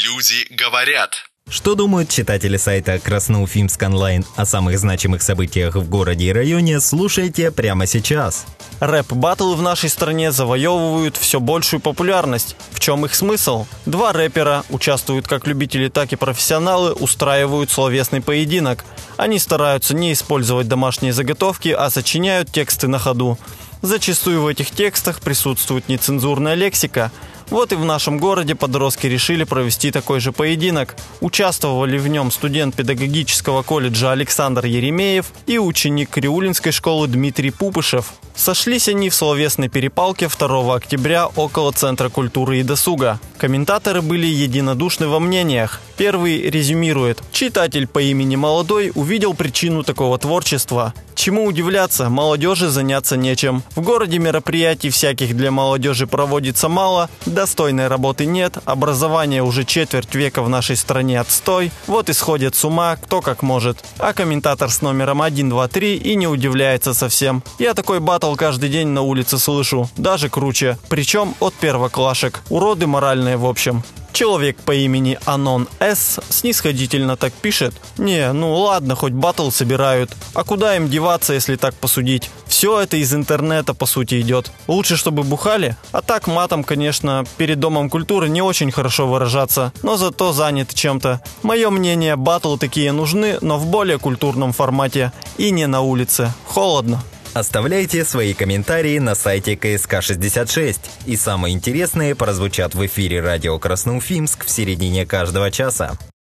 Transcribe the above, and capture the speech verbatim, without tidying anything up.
Люди говорят. Что думают читатели сайта Красноуфимск онлайн о самых значимых событиях в городе и районе, слушайте прямо сейчас. Рэп-баттлы в нашей стране завоевывают все большую популярность. В чем их смысл? Два рэпера, участвуют как любители, так и профессионалы, устраивают словесный поединок. Они стараются не использовать домашние заготовки, а сочиняют тексты на ходу. Зачастую в этих текстах присутствует нецензурная лексика. Вот и в нашем городе подростки решили провести такой же поединок. Участвовали в нем студент педагогического колледжа Александр Еремеев и ученик Криулинской школы Дмитрий Пупышев. Сошлись они в словесной перепалке второго октября около Центра культуры и досуга. Комментаторы были единодушны во мнениях. Первый резюмирует: читатель по имени Молодой увидел причину такого творчества. Чему удивляться, молодежи заняться нечем. В городе мероприятий всяких для молодежи проводится мало, достойной работы нет, образование уже четверть века в нашей стране отстой, вот и сходят с ума кто как может. А комментатор с номером один, два, три и не удивляется совсем. Я такой баттл каждый день на улице слышу, даже круче, причем от первоклашек. Уроды моральные в общем. Человек по имени Анон С. снисходительно так пишет: «Не, ну ладно, хоть баттл собирают. А куда им деваться, если так посудить? Все это из интернета, по сути, идет. Лучше, чтобы бухали. А так матом, конечно, перед Домом культуры не очень хорошо выражаться, но зато занят чем-то. Мое мнение, баттлы такие нужны, но в более культурном формате. И не на улице. Холодно». Оставляйте свои комментарии на сайте ка эс ка шестьдесят шесть. И самые интересные прозвучат в эфире радио Красноуфимск в середине каждого часа.